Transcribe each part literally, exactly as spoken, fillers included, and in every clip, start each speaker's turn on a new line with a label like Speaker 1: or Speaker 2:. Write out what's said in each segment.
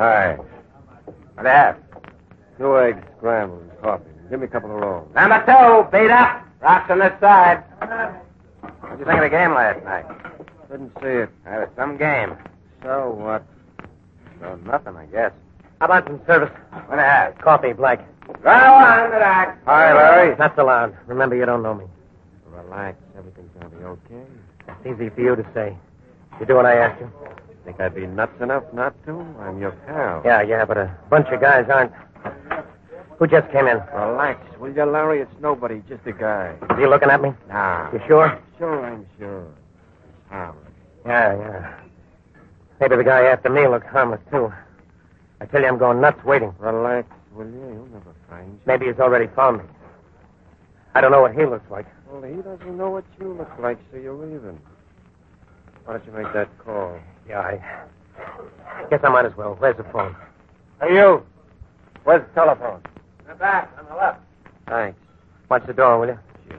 Speaker 1: Hi.
Speaker 2: What do you have?
Speaker 1: Two eggs scrambled and coffee. Give me a couple of rolls.
Speaker 2: Number two, beat up. Rocks on this side. What'd you think of the game last night?
Speaker 1: Couldn't see it.
Speaker 2: That was some game.
Speaker 1: So what?
Speaker 2: So nothing, I guess.
Speaker 3: How about some service?
Speaker 2: What do you have?
Speaker 3: Coffee, Blake.
Speaker 2: Go on, to that.
Speaker 1: Hi, Larry.
Speaker 3: Not so loud. Remember, you don't know me.
Speaker 1: Relax. Everything's going to be okay.
Speaker 3: It's easy for you to say. You do what I ask you?
Speaker 1: Think I'd be nuts enough not to? I'm your pal.
Speaker 3: Yeah, yeah, but a bunch of guys aren't. Who just came in?
Speaker 1: Relax, will you, Larry? It's nobody, just a guy.
Speaker 3: Is he looking at me?
Speaker 1: Nah.
Speaker 3: You sure?
Speaker 1: Sure, I'm sure. Harmless.
Speaker 3: Yeah, yeah. Maybe the guy after me looks harmless, too. I tell you, I'm going nuts waiting.
Speaker 1: Relax, will you? He'll never find you.
Speaker 3: Maybe he's already found me. I don't know what he looks like.
Speaker 1: Well, he doesn't know what you look like, so you're leaving. Why don't you make that call?
Speaker 3: Yeah, I guess I might as well. Where's the phone?
Speaker 1: Hey, you. Where's the telephone?
Speaker 2: In the back, on the left.
Speaker 1: Thanks.
Speaker 3: Watch the door, will you?
Speaker 1: Sure.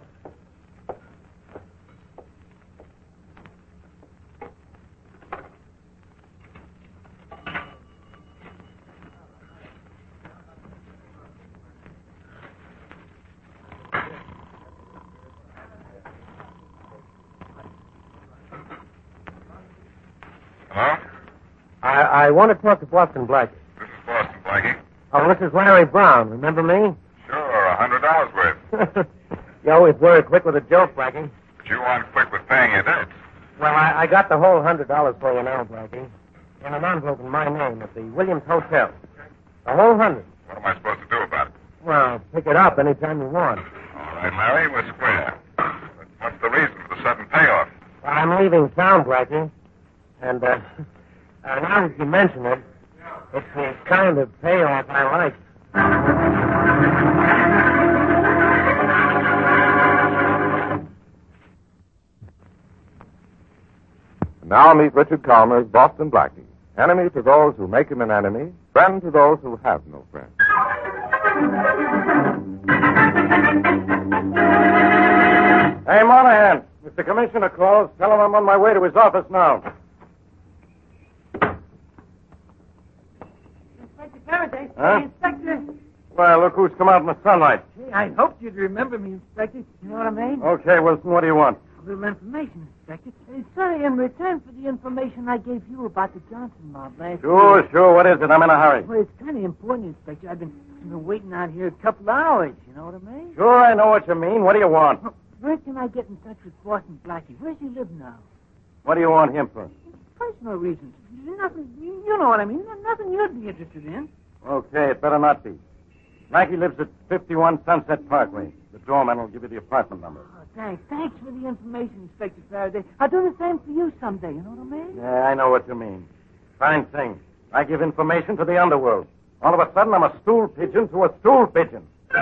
Speaker 4: Hello?
Speaker 3: I, I want to talk to Boston Blackie.
Speaker 4: This is Boston, Blackie.
Speaker 3: Oh, this is Larry Brown. Remember me?
Speaker 4: Sure, a hundred dollars worth.
Speaker 3: You always worry quick with a joke, Blackie.
Speaker 4: But you aren't quick with paying your debts.
Speaker 3: Well, I, I got the whole hundred dollars for you now, Blackie. In an envelope in my name at the Williams Hotel. The whole hundred.
Speaker 4: What am I supposed to do about it?
Speaker 3: Well, pick it up anytime you want.
Speaker 4: All right, Larry, we're square. But what's the reason for the sudden payoff?
Speaker 3: Well, I'm leaving town, Blackie. And, uh, uh, now that you mention it, it's the kind of payoff I like.
Speaker 5: Now meet Richard Calmer's Boston Blackie. Enemy to those who make him an enemy, friend to those who have no friend.
Speaker 1: Hey, Monahan. Mister Commissioner calls. Tell him I'm on my way to his office now.
Speaker 6: Inspector Faraday.
Speaker 1: Huh?
Speaker 6: Inspector.
Speaker 1: Well, look who's come out in the sunlight.
Speaker 6: Hey, I hoped you'd remember me, Inspector. You know what I mean?
Speaker 1: Okay, Wilson, what do you want?
Speaker 6: A little information, Inspector. Uh, sorry, in return for the information I gave you about the Johnson mob last
Speaker 1: Sure,
Speaker 6: year.
Speaker 1: sure. What is it? I'm in a hurry.
Speaker 6: Well, it's kind of important, Inspector. I've been, I've been waiting out here a couple hours. You know what I mean?
Speaker 1: Sure, I know what you mean. What do you want?
Speaker 6: Where can I get in touch with Boston Blackie? Where's he live now?
Speaker 1: What do you want him for?
Speaker 6: Personal reasons. Nothing. You know what I mean. Nothing you'd be interested in.
Speaker 1: Okay, it better not be. Blackie lives at fifty-one Sunset Parkway. The doorman will give you the apartment number.
Speaker 6: Oh, thanks. Thanks for the information, Inspector Faraday. I'll do the same for you someday. You know what I mean?
Speaker 1: Yeah, I know what you mean. Fine thing. I give information to the underworld. All of a sudden, I'm a stool pigeon to a stool pigeon.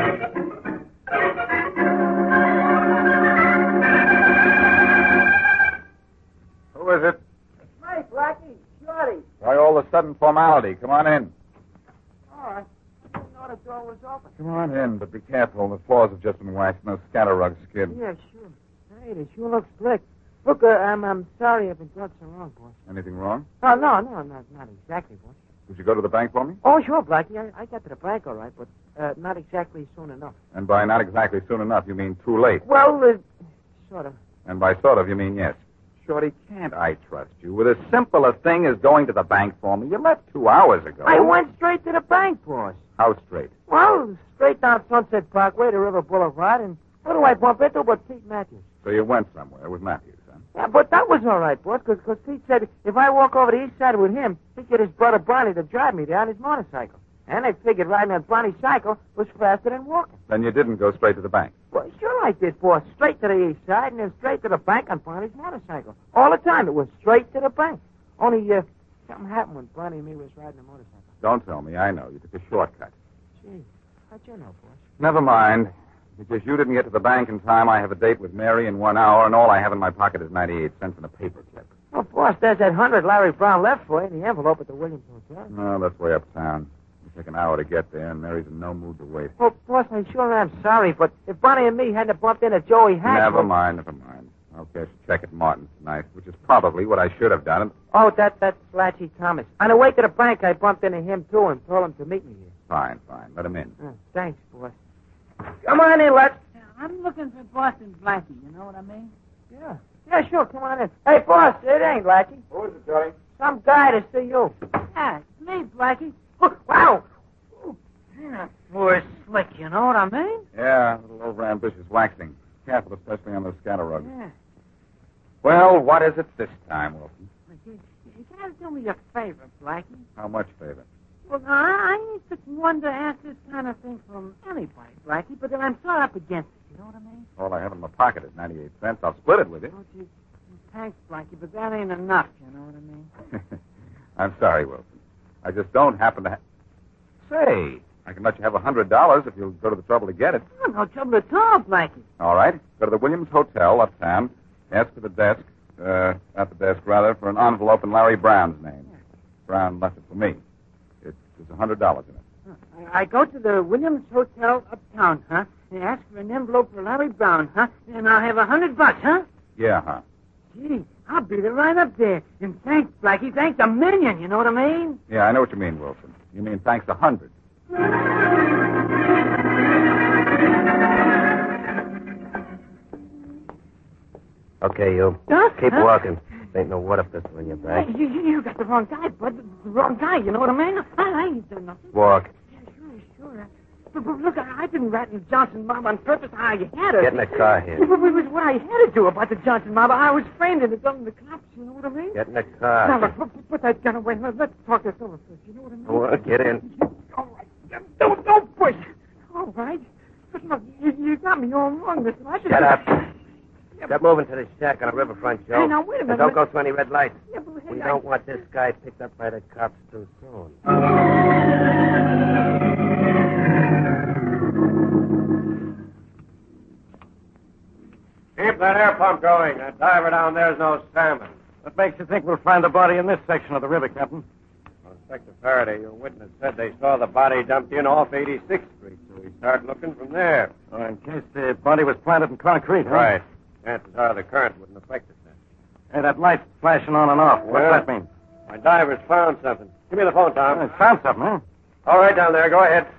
Speaker 4: Who is it?
Speaker 6: Hey, Blackie. Shorty.
Speaker 4: Why all the sudden formality? Come on in.
Speaker 6: All right. I didn't know the door was open.
Speaker 4: Come on in, but be careful. The floors have just been waxed and those scatter rugs skid.
Speaker 6: Yeah, sure. Hey, they sure look slick. Look, uh, I'm, I'm sorry I've been brought so wrong, boss.
Speaker 4: Anything wrong?
Speaker 6: Oh, no, no, not, not exactly, boss.
Speaker 4: Did you go to the bank for me?
Speaker 6: Oh, sure, Blackie. I, I got to the bank all right, but uh, not exactly soon enough.
Speaker 4: And by not exactly soon enough, you mean too late.
Speaker 6: Well, uh, sort of.
Speaker 4: And by sort of, you mean yes. Shorty, can't I trust you? With as simple a thing as going to the bank for me. You left two hours ago.
Speaker 6: I went straight to the bank, boss.
Speaker 4: How straight?
Speaker 6: Well, straight down Sunset Parkway to River Boulevard, and what do I bump into but Pete Matthews?
Speaker 4: So you went somewhere with Matthews, huh?
Speaker 6: Yeah, but that was all right, boss, because Pete said if I walk over the east side with him, he'd get his brother Barney to drive me there on his motorcycle. And I figured riding on Barney's cycle was faster than walking.
Speaker 4: Then you didn't go straight to the bank.
Speaker 6: Well, sure I did, boss. Straight to the east side and then straight to the bank on Barney's motorcycle. All the time. It was straight to the bank. Only, uh, something happened when Barney and me was riding the motorcycle.
Speaker 4: Don't tell me. I know. You took a shortcut.
Speaker 6: Gee, how'd you know, boss?
Speaker 4: Never mind. Because you didn't get to the bank in time, I have a date with Mary in one hour, and all I have in my pocket is ninety-eight cents and a paper clip.
Speaker 6: Well, boss, there's that hundred Larry Brown left for you in the envelope at the Williams Hotel.
Speaker 4: No, that's way uptown. It'll take an hour to get there, and Mary's in no mood to wait.
Speaker 6: Well, boss, I sure am sorry, but if Barney and me hadn't bumped into Joey Hatch...
Speaker 4: Never mind, never mind. I'll cash a check at Martin's tonight, which is probably what I should have done.
Speaker 6: Oh, that, that's Latchy Thomas. On the way to the bank, I bumped into him, too, and told him to meet me here.
Speaker 4: Fine, fine. Let him in.
Speaker 6: Oh, thanks, boss. Come on in, Let's.
Speaker 7: Yeah, I'm looking for Boston Blackie, you know what I mean?
Speaker 6: Yeah. Yeah, sure, come on in. Hey, boss, it ain't Latchy.
Speaker 4: Who is it, Johnny?
Speaker 6: Some guy to see you.
Speaker 7: Yeah, it's me, Blackie.
Speaker 6: Oh, wow.
Speaker 7: Yeah, poor slick, you know what I mean?
Speaker 4: Yeah, a little over-ambitious waxing. Careful, especially on those scatter rugs.
Speaker 7: Yeah.
Speaker 4: Well, what is it this time, Wilson?
Speaker 7: You, you gotta do me a favor, Blackie.
Speaker 4: How much favor?
Speaker 7: Well, I, I ain't just one to ask this kind of thing from anybody, Blackie, but I'm sort of up against it, you know what I mean?
Speaker 4: All I have in my pocket is ninety-eight cents. I'll split it with you.
Speaker 7: Oh, gee, thanks, Blackie, but that ain't enough, you know what I mean?
Speaker 4: I'm sorry, Wilson. I just don't happen to have... Say, I can let you have a hundred dollars if you'll go to the trouble to get it.
Speaker 7: Oh, no trouble at all, Blackie.
Speaker 4: All right. Go to the Williams Hotel uptown. Ask for the desk, uh, at the desk, rather, for an envelope in Larry Brown's name. Brown left it for me. It, there's a hundred dollars in it.
Speaker 7: I, I go to the Williams Hotel uptown, huh? And ask for an envelope for Larry Brown, huh? And I'll have a hundred bucks, huh?
Speaker 4: Yeah, huh?
Speaker 7: Gee, I'll beat it right up there. And thanks, Blackie. Thanks a million, you know what I mean?
Speaker 4: Yeah, I know what you mean, Wilson. You mean thanks a hundred.
Speaker 2: Okay, you.
Speaker 7: Huh?
Speaker 2: Keep
Speaker 7: Huh?
Speaker 2: walking. Ain't no water pistol in your bag.
Speaker 7: Hey, you, you, you got the wrong guy, bud. The wrong guy, you know what I mean? I, I ain't done nothing.
Speaker 2: Walk.
Speaker 7: Yeah, sure, sure. But, but look, I, I didn't rat in Johnson mob on purpose. I had her.
Speaker 2: Get in the car here.
Speaker 7: It was what I had to do about the Johnson mob. I was framed in it, telling the cops, you know what I mean?
Speaker 2: Get in the
Speaker 7: Now,
Speaker 2: car.
Speaker 7: look, put, put that gun away. Let, let's talk this over first, you know what I mean?
Speaker 2: Go on, get in.
Speaker 7: All right. Don't, don't push. All right. But look, you, you got me all wrong, mister. I should
Speaker 2: Shut up. Get moving to the shack on the riverfront, Joe.
Speaker 7: Hey, now, wait a minute.
Speaker 2: And don't go through any red lights.
Speaker 7: Yeah, but, hey,
Speaker 2: We
Speaker 7: I-
Speaker 2: don't want this guy picked up by the cops too soon.
Speaker 3: Keep that air pump going. That diver down there's no salmon.
Speaker 1: What makes you think we'll find the body in this section of the river, Captain?
Speaker 3: Well, Inspector Faraday, your witness said they saw the body dumped in off eighty-sixth Street, so we started looking from there.
Speaker 1: Oh, in case the body was planted in concrete, huh?
Speaker 3: Right. Chances are the current wouldn't affect it then.
Speaker 1: Hey, that light's flashing on and off. What's
Speaker 3: Yeah.
Speaker 1: that mean?
Speaker 3: My divers found something. Give me the phone, Tom.
Speaker 1: Oh, it found something, huh?
Speaker 3: All right, down there. Go ahead.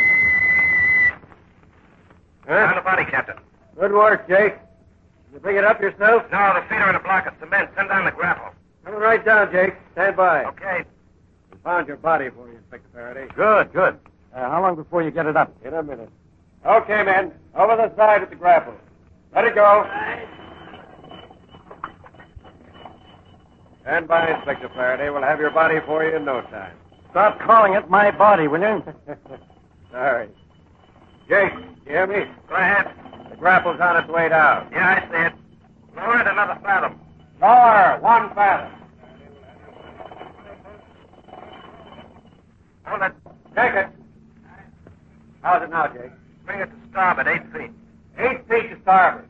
Speaker 2: Found
Speaker 3: Huh?
Speaker 2: the body, Captain.
Speaker 3: Good work, Jake. Did you bring it up yourself?
Speaker 2: No, the feet are in a block of cement. Send down the grapple.
Speaker 3: Coming right down, Jake. Stand by.
Speaker 2: Okay.
Speaker 3: We found your body for you, Inspector Faraday.
Speaker 1: Good, good. Uh, how long before you get it up?
Speaker 3: In a minute. Okay, men. Over the side with the grapple. Let it go. Stand by, Inspector Faraday. We'll have your body for you in no time.
Speaker 1: Stop calling it my body, will you?
Speaker 3: Sorry. Jake, you hear me?
Speaker 2: Go ahead.
Speaker 3: The grapple's on its way down.
Speaker 2: Yeah, I see it. Lower it another fathom.
Speaker 3: Lower, one fathom.
Speaker 2: Hold it.
Speaker 3: Take it. How's it now, Jake?
Speaker 2: Bring it to starboard, eight feet.
Speaker 3: Eight feet to starboard.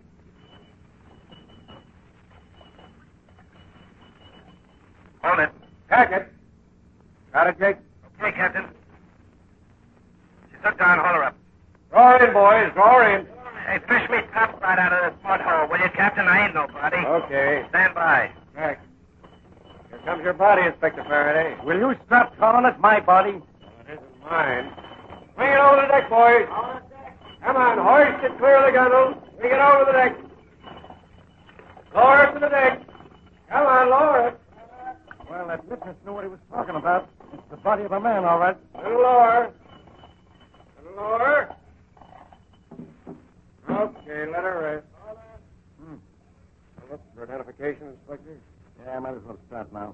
Speaker 2: Hold it.
Speaker 3: Take it. Got it, Jake?
Speaker 2: Okay, Captain. She's hooked down. Hold her up.
Speaker 3: Draw in, boys. Draw in.
Speaker 2: Hey, fish me top right out of this mud hole, will you, Captain? I ain't nobody.
Speaker 3: Okay.
Speaker 2: Stand by.
Speaker 3: Back. Here comes your body, Inspector Faraday.
Speaker 1: Will you stop calling it my body?
Speaker 3: Well, it isn't mine. Bring it over the deck, boys. Come on, hoist it clear of the gunwale. Bring it over the deck. Lower it to the deck. Come on, lower it.
Speaker 1: Well, that witness knew what he was talking about. It's the body of a man, all right.
Speaker 3: A little lower. A little lower. Okay, let her rest.
Speaker 1: Hmm.
Speaker 3: Look for identification, Inspector.
Speaker 1: Yeah, I might as well start now.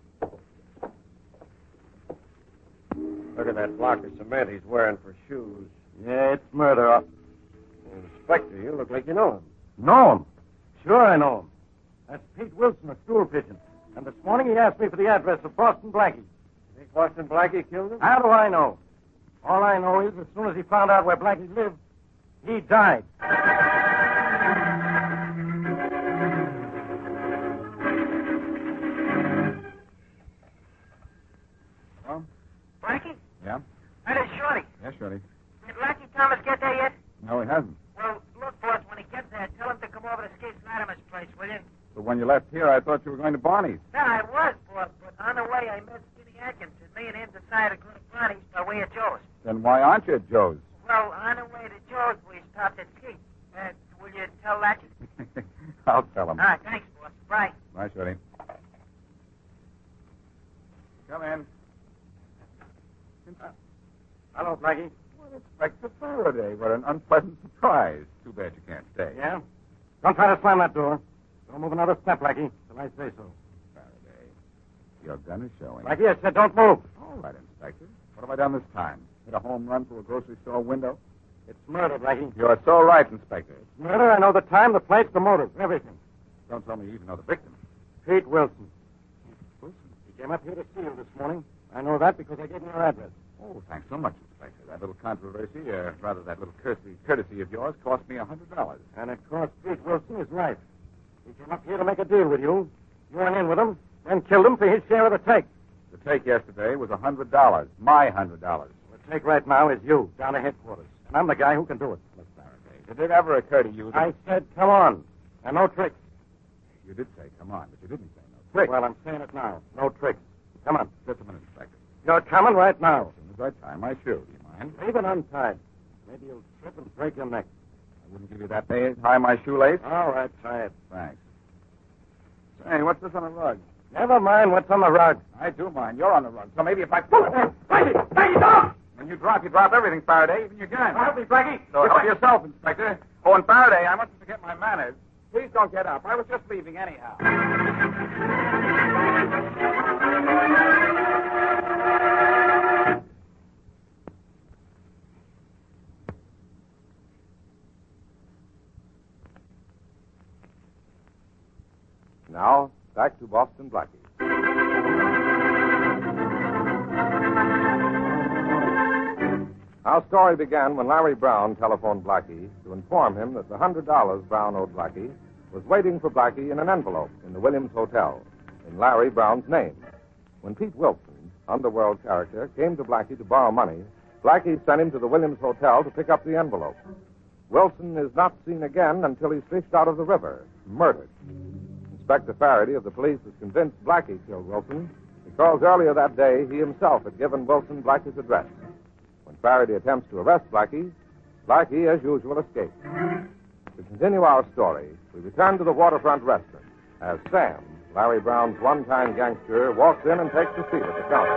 Speaker 3: Look at that block of cement he's wearing for shoes.
Speaker 1: Yeah, it's murder.
Speaker 3: Inspector, you look like you know him.
Speaker 1: Know him? Sure I know him. That's Pete Wilson, a stool pigeon. And this morning he asked me for the address of Boston Blackie.
Speaker 3: You think Boston Blackie killed him?
Speaker 1: How do I know? All I know is as soon as he found out where Blackie lived, he died.
Speaker 4: Well?
Speaker 7: Blackie?
Speaker 4: Yeah?
Speaker 7: That is Shorty.
Speaker 4: Yeah, Shorty.
Speaker 7: Did Blackie Thomas get there yet?
Speaker 4: No, he hasn't.
Speaker 7: Well, look, boss, when he gets there, tell him to come over to
Speaker 6: East Latimer's place, will you?
Speaker 4: So when you left here, I thought you were going to Barney's.
Speaker 6: Yeah, I was, boss, but on the way I met Skinny Atkins, and me and him decided to go to Barney's by way of Joe's.
Speaker 4: Then why aren't you at Joe's?
Speaker 6: Well, on the way to Joe's, we stopped at Keith. Uh, will you tell Lackey?
Speaker 4: I'll tell him.
Speaker 6: Ah, thanks, boss. Bye.
Speaker 4: Bye, Shorty. Come in.
Speaker 1: Hello, Blackie.
Speaker 4: Well, Inspector Faraday. What an unpleasant surprise. Too bad you can't stay.
Speaker 1: Yeah? Don't try to slam that door. Don't move another step, Blackie, till I say so.
Speaker 4: Faraday, your gun is showing.
Speaker 1: Blackie, I said don't move.
Speaker 4: All right, Inspector. What have I done this time? Hit a home run through a grocery store window?
Speaker 1: It's murder, Blackie.
Speaker 4: You're so right, Inspector.
Speaker 1: Murder, I know the time, the place, the motive, everything.
Speaker 4: Don't tell me you even know the victim.
Speaker 1: Pete Wilson.
Speaker 4: Wilson?
Speaker 1: He came up here to see you this morning. I know that because I gave him your address.
Speaker 4: Oh, thanks so much, Inspector. That little controversy, uh, rather that little courtesy, courtesy of yours, cost me a hundred dollars.
Speaker 1: And it cost Pete Wilson his life. He came up here to make a deal with you. You went in with him, then killed him for his share of the take.
Speaker 4: The take yesterday was a hundred dollars. My hundred dollars.
Speaker 1: The take right now is you, down at headquarters. And I'm the guy who can do it.
Speaker 4: Look, Faraday, did it ever occur to you that...
Speaker 1: I said, come on. And no tricks.
Speaker 4: You did say, come on, but you didn't say no tricks.
Speaker 1: Well, I'm saying it now. No tricks. Come on.
Speaker 4: Just a minute, Inspector.
Speaker 1: You're coming right now.
Speaker 4: As soon as I tie my shoe, do you mind?
Speaker 1: Leave it untied. Maybe you'll trip and break your neck.
Speaker 4: I wouldn't give you that day. Tie my shoelace?
Speaker 1: All right, try it.
Speaker 4: Thanks. Say, what's this on the rug?
Speaker 1: Never mind what's on the rug.
Speaker 4: I do mind. You're on the rug, so maybe if I pull it... Blackie! Blackie, don't! When you drop, you drop everything, Faraday, even your gun.
Speaker 1: Help me, Blackie.
Speaker 4: So help yourself, Inspector. Oh, and Faraday, I mustn't forget my manners. Please don't get up. I was just leaving anyhow.
Speaker 5: Now, back to Boston Blackie. Our story began when Larry Brown telephoned Blackie to inform him that the hundred dollars Brown owed Blackie was waiting for Blackie in an envelope in the Williams Hotel in Larry Brown's name. When Pete Wilson, underworld character, came to Blackie to borrow money, Blackie sent him to the Williams Hotel to pick up the envelope. Wilson is not seen again until he's fished out of the river, murdered. Inspector Faraday of the police is convinced Blackie killed Wilson because earlier that day he himself had given Wilson Blackie's address. When Faraday attempts to arrest Blackie, Blackie, as usual, escapes. To continue our story, we return to the waterfront restaurant as Sam, Larry Brown's one-time gangster, walks in and takes a seat at the counter.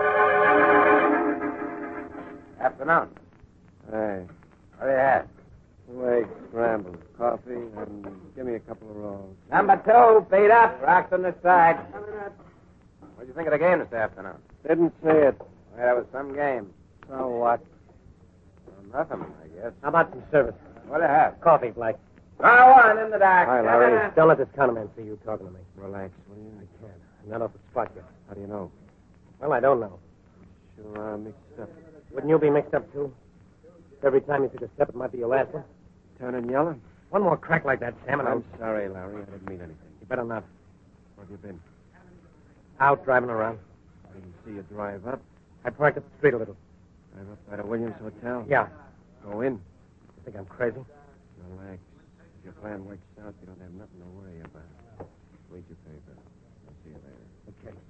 Speaker 2: Afternoon.
Speaker 3: Hey,
Speaker 2: What do you have?
Speaker 3: two eggs scrambled, coffee, and give me a couple of rolls.
Speaker 2: Number two, beat up. Rocks on the side. What'd you think of the game this afternoon?
Speaker 3: Didn't see it.
Speaker 2: Well, that was some game.
Speaker 3: So what?
Speaker 2: Well, nothing, I guess.
Speaker 3: How about some service?
Speaker 2: What do you have?
Speaker 3: Coffee, Blake.
Speaker 2: Go on, in the dark.
Speaker 3: Hi, Larry. Don't let this counterman see you talking to me.
Speaker 7: Relax, will you?
Speaker 3: I can't. I'm not off the spot yet.
Speaker 7: How do you know?
Speaker 3: Well, I don't know.
Speaker 7: Sure are mixed up.
Speaker 3: Wouldn't you be mixed up, too? Every time you took a step, it might be your last one.
Speaker 7: Turning yellow?
Speaker 3: One more crack like that, Sam, and
Speaker 7: I'm
Speaker 3: I'll...
Speaker 7: sorry, Larry. I didn't mean anything.
Speaker 3: You better not.
Speaker 7: Where have you been?
Speaker 3: Out driving around.
Speaker 7: I didn't see you drive up.
Speaker 3: I parked up the street a little.
Speaker 7: Drive up by the Williams Hotel?
Speaker 3: Yeah.
Speaker 7: Go in.
Speaker 3: You think I'm crazy?
Speaker 7: Relax. If your plan works out, you don't have nothing to worry about. Read your paper. I'll see you later.
Speaker 3: Okay.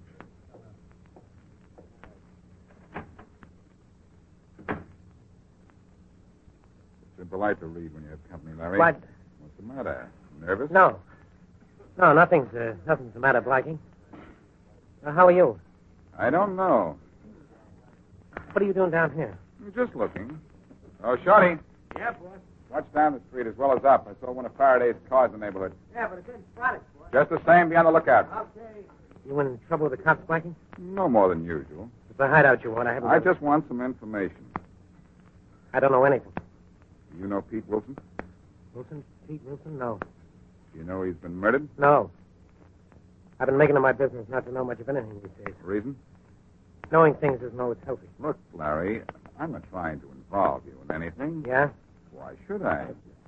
Speaker 4: It's impolite to read when you have company, Larry.
Speaker 3: What?
Speaker 4: What's the matter? Nervous?
Speaker 3: No. No, nothing's, uh, nothing's the matter, Blackie. Uh, how are you?
Speaker 4: I don't know.
Speaker 3: What are you doing down here?
Speaker 4: I'm just looking. Oh, Shorty.
Speaker 6: Yeah, boss.
Speaker 4: Watch down the street as well as up. I saw one of Faraday's cars in the neighborhood.
Speaker 6: Yeah, but it didn't spot it, boss.
Speaker 4: Just the same, be on the lookout.
Speaker 6: Okay.
Speaker 3: You in trouble with the cops, Blackie?
Speaker 4: No more than usual.
Speaker 3: It's a hideout you want. I haven't...
Speaker 4: I just want some information.
Speaker 3: I don't know anything.
Speaker 4: Do you know Pete Wilson?
Speaker 3: Wilson? Pete Wilson? No.
Speaker 4: Do you know he's been murdered?
Speaker 3: No. I've been making it my business not to know much of anything these days.
Speaker 4: Reason?
Speaker 3: Knowing things isn't always healthy.
Speaker 4: Look, Larry, I'm not trying to involve you in anything.
Speaker 3: Yeah?
Speaker 4: Why should I?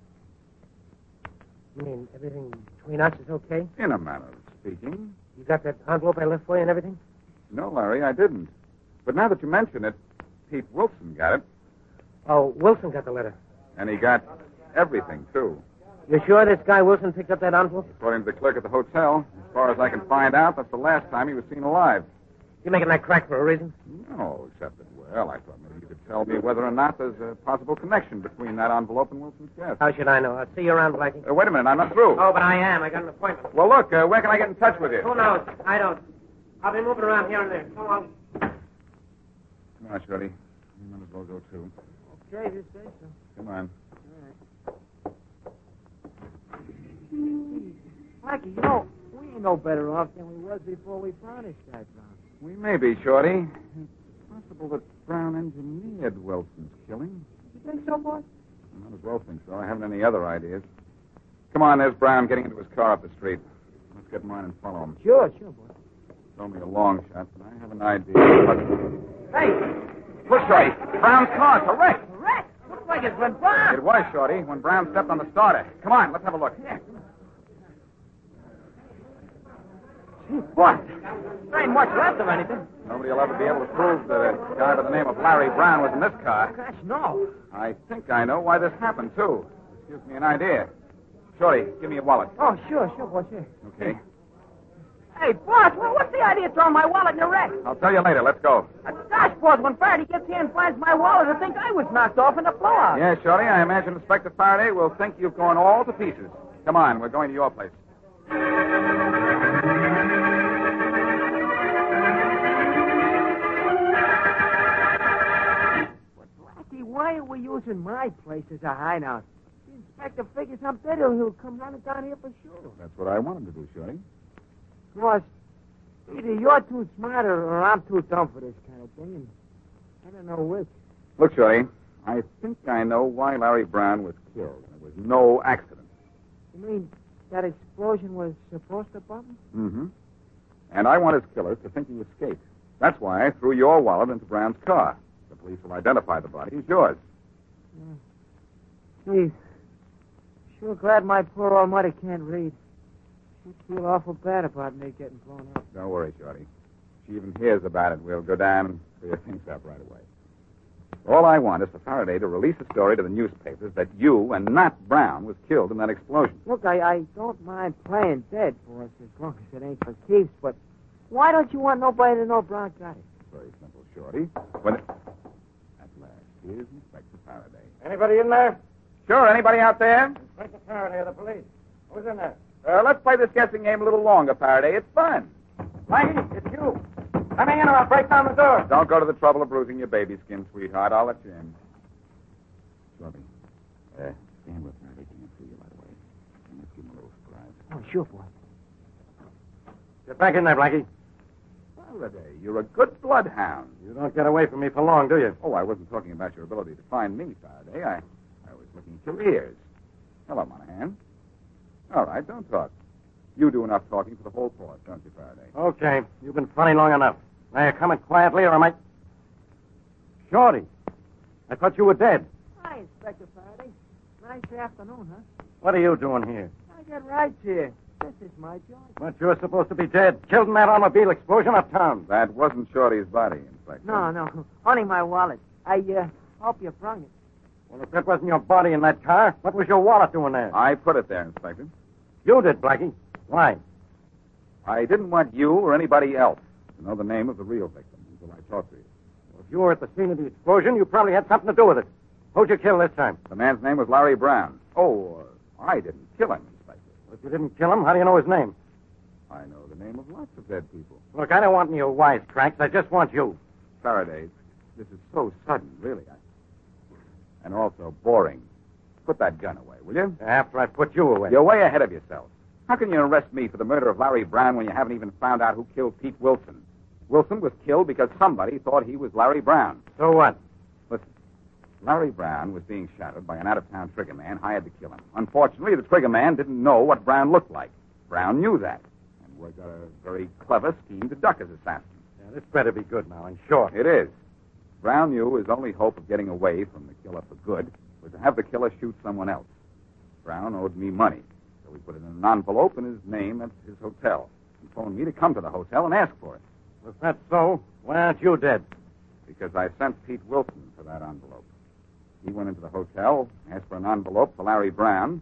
Speaker 3: You mean everything between us is okay?
Speaker 4: In a manner of speaking.
Speaker 3: You got that envelope I left for you and everything?
Speaker 4: No, Larry, I didn't. But now that you mention it, Pete Wilson got it.
Speaker 3: Oh, Wilson got the letter.
Speaker 4: And he got everything, too.
Speaker 3: You sure this guy Wilson picked up that envelope?
Speaker 4: According to the clerk at the hotel, as far as I can find out, that's the last time he was seen alive.
Speaker 3: You making that crack for a reason?
Speaker 4: No, except that, well, I thought maybe you could tell me whether or not there's a possible connection between that envelope and Wilson's death.
Speaker 3: How should I know? I'll see you around, Blackie.
Speaker 4: Uh, wait a minute, I'm not through.
Speaker 3: Oh, but I am. I got an appointment.
Speaker 4: Well, look, uh, where can I get in touch with you?
Speaker 3: Who knows? I don't. I'll be moving around here and there. Come on.
Speaker 4: Come on, Shorty. You might as well go, too.
Speaker 6: Okay, you say so.
Speaker 4: Come on.
Speaker 6: Blackie, you know, we ain't no better off than we was before we found this guy, Brown.
Speaker 4: We may be, Shorty. It's possible that Brown engineered Wilson's killing.
Speaker 6: You think so, boy?
Speaker 4: I might as well think so. I haven't any other ideas. Come on, there's Brown getting into his car up the street. Let's get mine and follow him.
Speaker 6: Sure, sure, boy.
Speaker 4: It's only a long shot, but I have an idea. What...
Speaker 6: Hey!
Speaker 4: Look, Shorty. Brown's car's a wreck.
Speaker 6: Wreck? Looks like it's been bombed.
Speaker 4: It was, Shorty, when Brown stepped on the starter. Come on, let's have a look.
Speaker 6: Yeah. What? There ain't much left of anything.
Speaker 4: Nobody will ever be able to prove that a guy by the name of Larry Brown was in this car.
Speaker 6: Gosh, no.
Speaker 4: I think I know why this happened, too. This gives me an idea. Shorty, give me your wallet.
Speaker 6: Oh, sure, sure, boy, sure.
Speaker 4: Okay.
Speaker 6: Hey, boss, well, what's the idea of throwing my wallet in the wreck?
Speaker 4: I'll tell you later. Let's go.
Speaker 6: Uh, gosh, boss, when Faraday gets here and finds my wallet, he'll think I was knocked off in a blowout.
Speaker 4: Yeah, Shorty, I imagine Inspector Faraday will think you've gone all to pieces. Come on, we're going to your place.
Speaker 6: Why are we using my place as a hideout? The inspector figures I'm dead, he'll, he'll come running down here for sure.
Speaker 4: That's what I wanted to do, Shorty.
Speaker 6: Boss, either you're too smart or, or I'm too dumb for this kind of thing, and I don't know which.
Speaker 4: Look, Shorty, I think I know why Larry Brown was killed. It was no accident.
Speaker 6: You mean that explosion was supposed to bomb him?
Speaker 4: Mm-hmm. And I want his killers to think he escaped. That's why I threw your wallet into Brown's car. The police will identify the body as yours.
Speaker 6: Yeah. Gee, sure glad my poor old mother can't read. She'd feel awful bad about me getting blown up.
Speaker 4: Don't worry, Shorty. If she even hears about it, we'll go down and clear things up right away. All I want is for Faraday to release a story to the newspapers that you and not Brown was killed in that explosion.
Speaker 6: Look, I, I don't mind playing dead, boss, as long as it ain't for keeps, but why don't you want nobody to know Brown got it?
Speaker 4: Very simple, Shorty. When... At last, here's Inspector Faraday.
Speaker 1: Anybody in there?
Speaker 4: Sure, anybody out there?
Speaker 1: Inspector Faraday of the police. Who's in there?
Speaker 4: Uh, let's play this guessing game a little longer, Faraday. It's fun.
Speaker 1: Mikey, it's you. Let me in or I'll break down the door.
Speaker 4: Don't go to the trouble of bruising your baby skin, sweetheart. I'll let you in. Shorty, uh, stand with Faraday. Can't see you right away. And let's give him a little surprise.
Speaker 6: Oh, sure, boy.
Speaker 1: Get back in there, Blackie.
Speaker 4: Faraday, you're a good bloodhound.
Speaker 1: You don't get away from me for long, do you?
Speaker 4: Oh, I wasn't talking about your ability to find me, Faraday. I, I was looking at your ears. Hello, Monahan. All right, don't talk. You do enough talking for the whole force, don't you, Faraday?
Speaker 1: Okay, you've been funny long enough. Now you're coming quietly, or am I... Shorty, I thought you were dead.
Speaker 6: Hi, Inspector Faraday. Nice afternoon, huh?
Speaker 1: What are you doing here?
Speaker 6: I got rights here. This is my job.
Speaker 1: But you're supposed to be dead, killed in that automobile explosion uptown.
Speaker 4: That wasn't Shorty's body, Inspector.
Speaker 6: No, no. Only my wallet. I, uh, hope you brung it.
Speaker 1: Well, if that wasn't your body in that car, what was your wallet doing there?
Speaker 4: I put it there, Inspector.
Speaker 1: You did, Blackie. Why?
Speaker 4: I didn't want you or anybody else to know the name of the real victim until I talked to you.
Speaker 1: Well, if you were at the scene of the explosion, you probably had something to do with it. Who'd you kill this time?
Speaker 4: The man's name was Larry Brown. Oh, uh, I didn't kill him, Inspector.
Speaker 1: Well, if you didn't kill him, how do you know his name?
Speaker 4: I know the name of lots of dead people.
Speaker 1: Look, I don't want any of your wisecracks. I just want you.
Speaker 4: Faraday, this is so sudden, really. I... And also boring. Put that gun away, will you?
Speaker 1: After I put you away.
Speaker 4: You're way ahead of yourself. How can you arrest me for the murder of Larry Brown when you haven't even found out who killed Pete Wilson? Wilson was killed because somebody thought he was Larry Brown.
Speaker 1: So what?
Speaker 4: Listen, Larry Brown was being shadowed by an out-of-town trigger man hired to kill him. Unfortunately, the trigger man didn't know what Brown looked like. Brown knew that, and worked out a very clever scheme to duck his assassin.
Speaker 1: Yeah, this better be good now, and short.
Speaker 4: It is. Brown knew his only hope of getting away from the killer for good was to have the killer shoot someone else. Brown owed me money, so we put it in an envelope in his name at his hotel. He phoned me to come to the hotel and ask for it.
Speaker 1: If that's so, why aren't you dead?
Speaker 4: Because I sent Pete Wilson for that envelope. He went into the hotel, asked for an envelope for Larry Brown,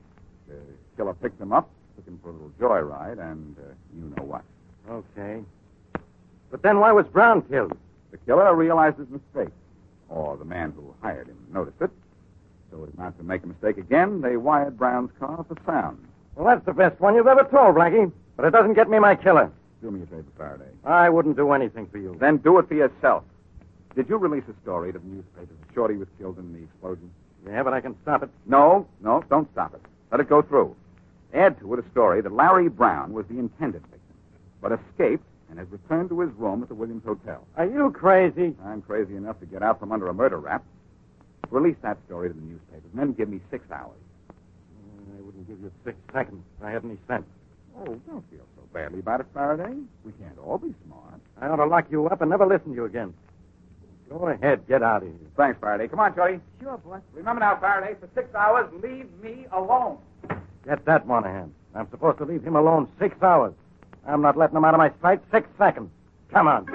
Speaker 4: The killer picked him up, took him for a little joyride, and uh, you know what.
Speaker 1: Okay. But then why was Brown killed?
Speaker 4: The killer realized his mistake, or the man who hired him noticed it. So as not to make a mistake again, they wired Brown's car for sound.
Speaker 1: Well, that's the best one you've ever told, Blackie. But it doesn't get me my killer.
Speaker 4: Do me a favor, Faraday.
Speaker 1: I wouldn't do anything for you.
Speaker 4: Then do it for yourself. Did you release a story to the newspapers that Shorty was killed in the explosion?
Speaker 1: Yeah, but I can stop it.
Speaker 4: No, no, don't stop it. Let it go through. Add to it a story that Larry Brown was the intended victim, but escaped and has returned to his room at the Williams Hotel.
Speaker 1: Are you crazy?
Speaker 4: I'm crazy enough to get out from under a murder rap. Release that story to the newspapers, and then give me six hours.
Speaker 1: I wouldn't give you six seconds if I had any sense.
Speaker 4: Oh, don't feel so badly about it, Faraday. We can't all be smart.
Speaker 1: I ought to lock you up and never listen to you again. Go ahead, get out of here.
Speaker 4: Thanks, Faraday. Come on, Shorty.
Speaker 7: Sure, boss.
Speaker 4: Remember now, Faraday, for six hours, leave me alone.
Speaker 1: Get that, Monahan. I'm supposed to leave him alone six hours. I'm not letting him out of my sight six seconds. Come on.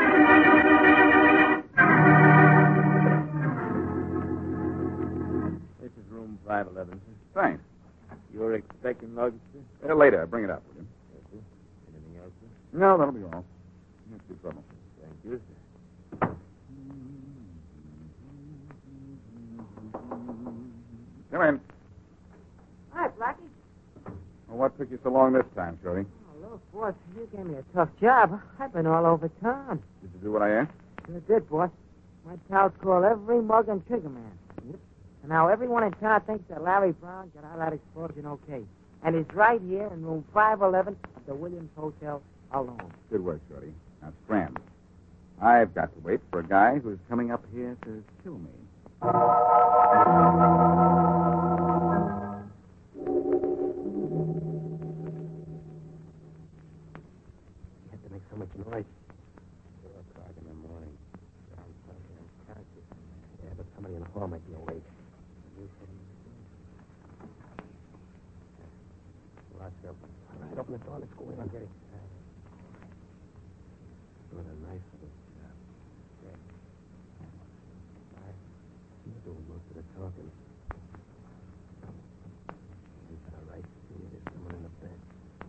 Speaker 3: This is room five eleven, sir.
Speaker 4: Thanks.
Speaker 3: You're expecting luggage, sir?
Speaker 4: Uh, later, bring it up, will you?
Speaker 3: Yes, sir. Anything else, sir?
Speaker 4: No, that'll be all. Not too trouble.
Speaker 3: Thank you, sir.
Speaker 4: Come in.
Speaker 6: Hi, Blackie.
Speaker 4: Well, what took you so long this time, Shorty?
Speaker 6: Oh, look, boss, you gave me a tough job. I've been all over town.
Speaker 4: Did you do what I asked?
Speaker 6: Sure did, boss. My pals call every mug and trigger man. Yep. And now everyone in town thinks that Larry Brown got out of that explosion okay. And he's right here in room five eleven of the Williams Hotel alone.
Speaker 4: Good work, Shorty. Now, scram. I've got to wait for a guy who's coming up here to kill me.
Speaker 3: You have to make so much noise. Four o'clock in the morning. I'm fucking unconscious. Yeah, but somebody in the hall might be awake. Lots of... All right, open the door. Let's go in and get it. Doing a nice little job. Yeah. All right. You're doing most of the talking. He's got a right to see there's someone in the bed.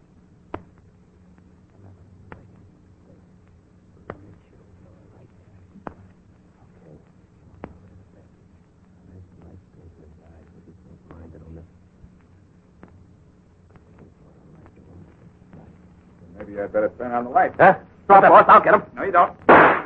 Speaker 3: I'm not going to like him. Make sure it's all right. Okay. Come on, over to the bed. A nice light goes in his eyes, but he's close-minded on this.
Speaker 4: Maybe I'd better turn on the light.
Speaker 2: Huh? Drop it, boss. I'll get him.
Speaker 4: No, you don't.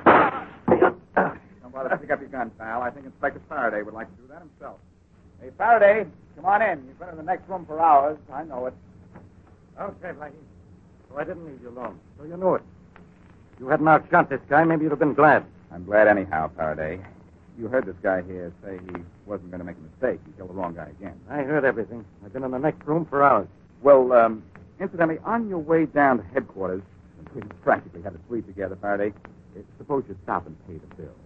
Speaker 4: Don't bother to pick up your gun, pal. I think Inspector Faraday would like to do that himself. Hey, Faraday, come on in. You've been in the next room for hours. I know it.
Speaker 1: Okay, Blackie. So I didn't leave you alone. So you knew it. If you hadn't outshot this guy, maybe you'd have been glad.
Speaker 4: I'm glad anyhow, Faraday. You heard this guy here say he wasn't going to make a mistake. He killed the wrong guy again.
Speaker 1: I heard everything. I've been in the next room for hours.
Speaker 4: Well, um, incidentally, on your way down to headquarters, we practically had a suite together, Faraday. Uh, suppose you stop and pay the bill.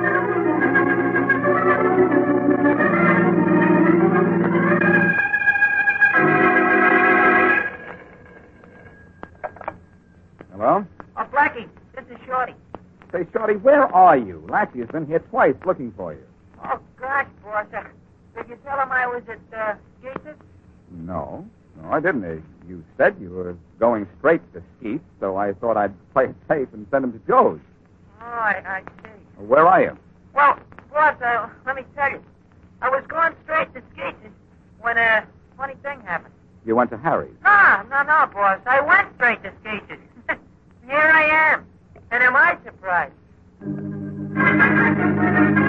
Speaker 4: Hello?
Speaker 6: Oh, Blackie, this is Shorty.
Speaker 4: Say, Shorty, where are you? Lassie has been here twice looking for you.
Speaker 6: Oh, gosh, boss. Uh, did you tell him I was at uh, Gates'?
Speaker 4: No. No, I didn't. Uh, you said you were going straight to Skeet, so I thought I'd play it safe and send him to Joe's.
Speaker 6: Oh, I, I see.
Speaker 4: Where are you?
Speaker 6: Well, boss, uh, let me tell you. I was going straight to Gates' when a funny thing happened.
Speaker 4: You went to Harry's.
Speaker 6: No, no, no, boss. I went straight to Gates'. Here I am. And am I surprised?